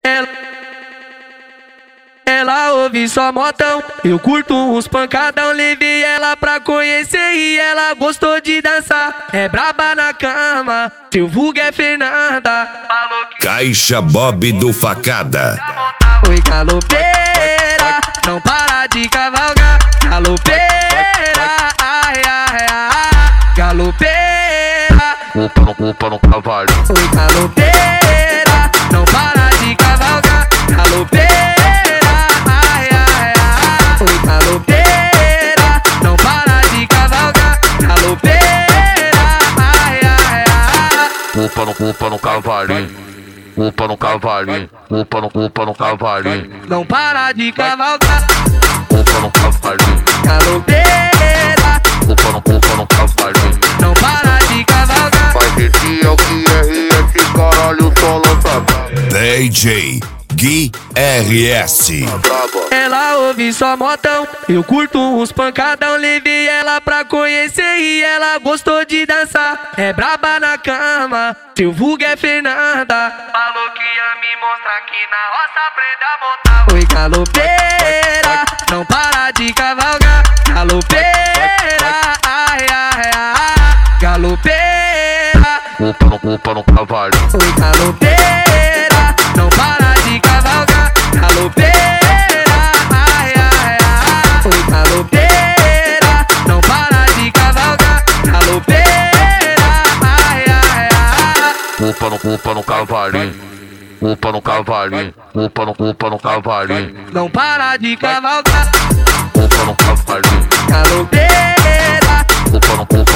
Ela ouve só modão, eu curto uns pancadão. Levei ela pra conhecer e ela gostou de dançar. É braba na cama, seu vulgo é Fernanda. Caixa Bob do Facada. Oi, galopeira, não para de cavalgar. Galopeira, ai, ai, ai. Galopeira, Upa no cavalo. oi, galopeira, não para de cavalgar. Galopeira, ai, ai, ai. Oi, galopeira, não para de cavalgar. Galopeira, ai, ai, ai. Upa no cavalinho. Upa no cavalinho. Upa no cavalinho. Não para de cavalgar. Upa no cavalinho. Galopeira, Upa no cavalinho. não para de cavalgar. Faz esse é o que é esse caralho só lançado. DJ Gui RS. Braba. Ela ouve só modão, eu curto uns pancadão. Levei ela pra conhecer e ela gostou de dançar. É braba na cama, seu vulgo é Fernanda. Falou que ia me mostrar que na roça aprenda a montar. Oi, galopeira, não para de cavalgar. Galopeira, ai, ai, ai. Galopeira, Upa no cavalinho. oi, galopeira, não para de cavalgar. Galopeira, ai, ai, ai. Oi, galopeira, não para de cavalgar. Galopeira, ai, ai, ai. Upa no cavalinho. Upa no cavalinho. Upa no cavalinho. Não para de cavalgar. Upa no cavalinho. Galopeira, Upa